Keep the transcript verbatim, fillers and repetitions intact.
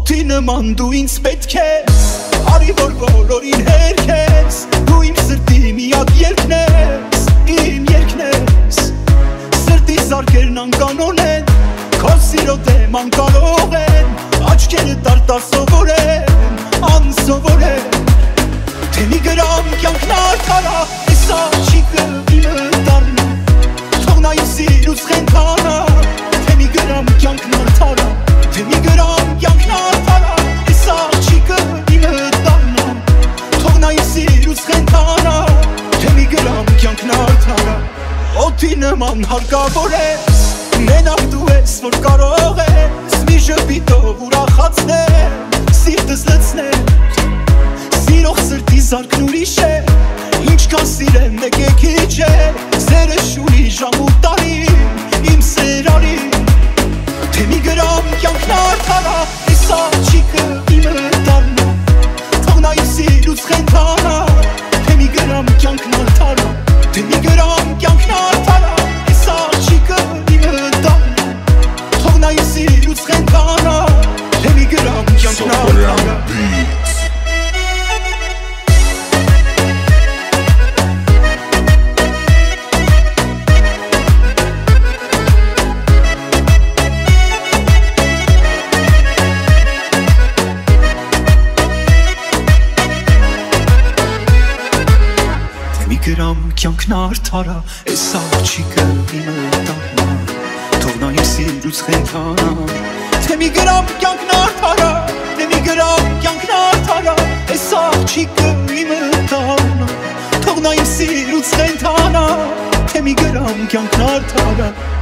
Օդի նման դու ինձ պետք ես, արի որ բոլորին հերքես, դու իմ սրտի միակ երկն ես, իմ երկն ես, սրտի զարկերն անկանոն են, քո սիրո դեմ անկարող են, աչքերդ արտասովոր են, անսովոր են, թե մի գրամ կյանքն արդարա, այս աղջիկը իմը դառնա, թող նա իմ սիրուց խենթանա, թե մի գրամ կյանքն արդարա, թե մի գրամ կյանքն արդարա, այս աղջիկը իմը դառնա, թող նա իմ սիրուց խենթանա, թե մի գրամ կյանքն արդարա, օդի նման հարկավոր ես, մենակ դու ես, որ կարող ես, մի ժպիտով ուրախացնել, սիրտս լցնել, սիրող սրտի զարկն ուրիշ է, ինչքան սիրեմ մեկ է քիչ է, սերը շունի ժամ ու տարի, իմ սերարի, թե մի գրամ կյանքն արդարա, այս աղջիկը իմը դառնա, թող նա իմ սիրուց խենթանա, թե մի գրամ կյանքն արդարա, թե մի գրամ կյանքն արդարա, այս աղջիկը իմը դառնա, թող նա իմ սիրուց խենթանա, թե մի գրամ կյանքն արդարա. Գրամ կյանքն արդարա, այս աղջիկը իմը դառնա, թող նա իմ սիրուց խենթանա, թե մի գրամ կյանքն արդարա, թե մի գրամ կյանքն արդարա, այս աղջիկը իմը դառնա, թող նա իմ սիրուց խենթանա, թե մի գրամ կյանքն արդարա.